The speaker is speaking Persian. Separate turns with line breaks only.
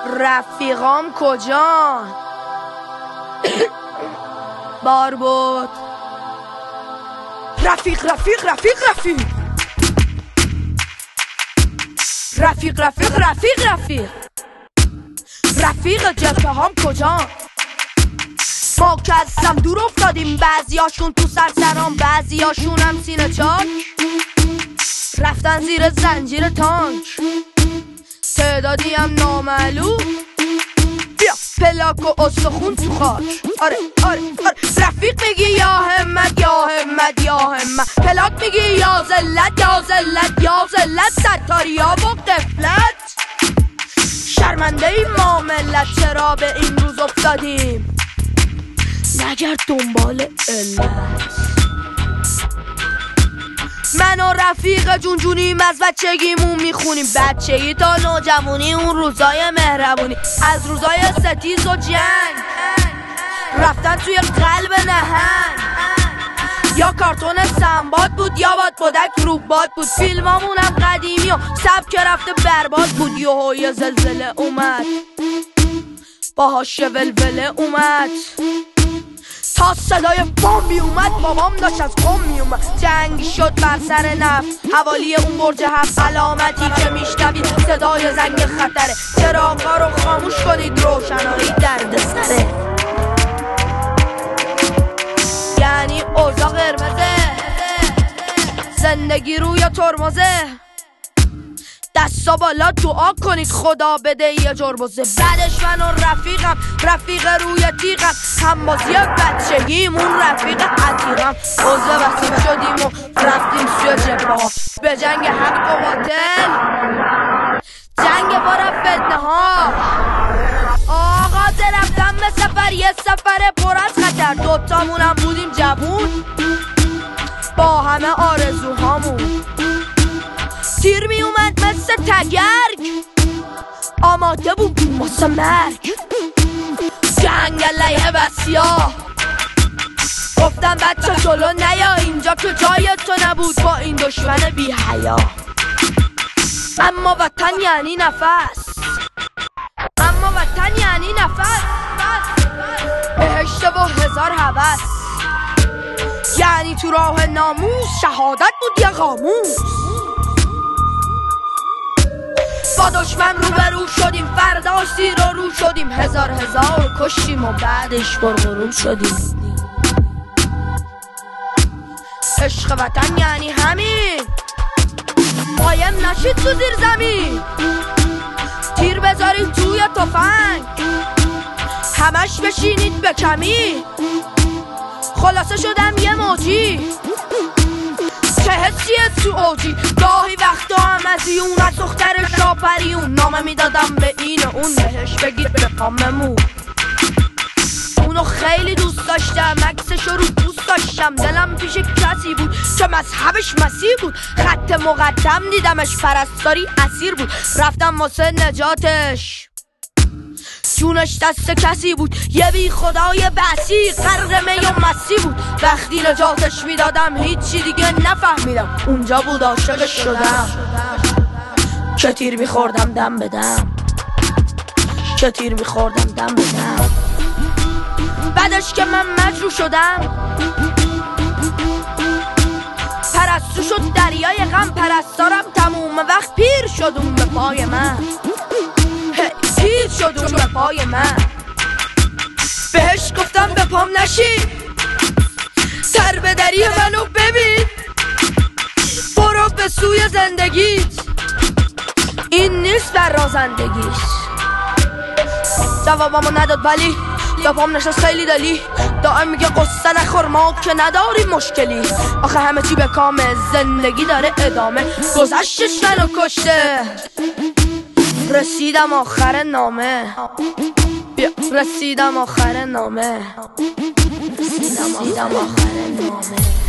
رفیقام کجان؟ بار بود رفیق رفیق رفیق رفیق رفیق رفیق رفیق رفیق رفیق جبهه هم کجان؟ ما که از هم دور افتادیم، بعضیاشون تو سرسرام، بعضیاشون هم سینه چاک رفتن زیر زنجیر تانک، تعدادی هم نامعلوم. بیا پلاک و استخون تو خاک. آره آره آره رفیق میگی یا همت یا همت یا همت، پلاک میگی یا زلت یا زلت یا زلت، ستاری یا و قفلت. شرمنده ای ما ملت چرا به این روز افتادیم، نگرد دنبال علت. من و رفیق جونجونیم، از بچگیمون میخونیم، بچگی تا نوجوانی، اون روزای مهربونی، از روزای ستیز و جنگ رفتن توی قلب نهنگ. یا کارتون سنباد بود یا باد بودک روباد بود، فیلمامونم قدیمی و سبک رفته برباد بود. یه زلزله اومد باهاش ولوله اومد، تا صدای بام می اومد بابام داشت از قم می اومد. جنگ شد بر سر نفت حوالی اون برج 7، علامتی که میشنوید صدای زنگ خطره. چراغا رو خاموش کنید، روشنایی درد سره. یعنی اوضاع قرمزه، زندگی روی ترمزه. دستا بالا دعا کنید خدا بده یه جربوزه. بعدش من و رفیقم، رفیق روی تیغم، همبازی بچگیمون رفیق عتیقم. عضو وسیب شدیم و رفتیم سوی جبهه، به جنگ حق و باطل، جنگ بار فتنه ها. آقا رفتم به سفر، یه سفر پر از خطر، دوتامونم بودیم جوون با همه آرزوهامون. تیر می اومد مثل تگرگ، آماده بود واسه مرگ. جنگ علیه بسیار، گفتم بچه جلو نیا، اینجا که جای تو نبود با این دشمن بی حیا. اما وطن یعنی نفس، اما وطن یعنی نفس، بهشت و هزار هوس. یعنی تو راه ناموس شهادت بود یا قاموس. با دشمن روبرو شدیم، فرداش زیر و رو شدیم، هزار کشتیم و بعدش برغروب شدیم. عشق وطن یعنی همین، قایم نشید تو زیر زمین. تیر بذارید توی تفنگ، همش بشینید به کمی. خلاصه شدم یه موجی که حسیه تو اوجی. گاهی وقتا هم از یون، از دختر شاپریون، نامه میدادم به این و اون، بهش بگید به پاممون. اونو خیلی دوست داشتم، عکسشو رو دوست داشتم. دلم پیش کسی بود که مذهبش مسیح بود، خط مقدم دیدمش، پرستاری اسیر بود. رفتم واسه نجاتش، جونش دست کسی بود، یه بی خدای بسی، غرق می و مسی بود. وقتی نجاتش میدادم هیچی دیگه نفهمیدم، اونجا بود عاشقش شدم. چه تیر میخوردم دم بدم، چه تیر میخوردم دم بدم. بعدش که من مجروح شدم، پرستو شد دریای غم، پرستارم تموم وقت پیر شدم به پای من، پیر شدم به پای من. بهش گفتم به پام نشین، سر به دری منو ببین، برو به سوی زندگیت، این نیست در رازندگیش. جوابمو نداد ولی به پام نشست خیلی دلی، دائم میگه قصه نخور ما که نداریم مشکلی. آخه همه چی به کامه، زندگی داره ادامه، گذشتش منو کشته. رسیدم آخر نامه، بیا رسیدم آخر نامه، رسیدم آخر نامه.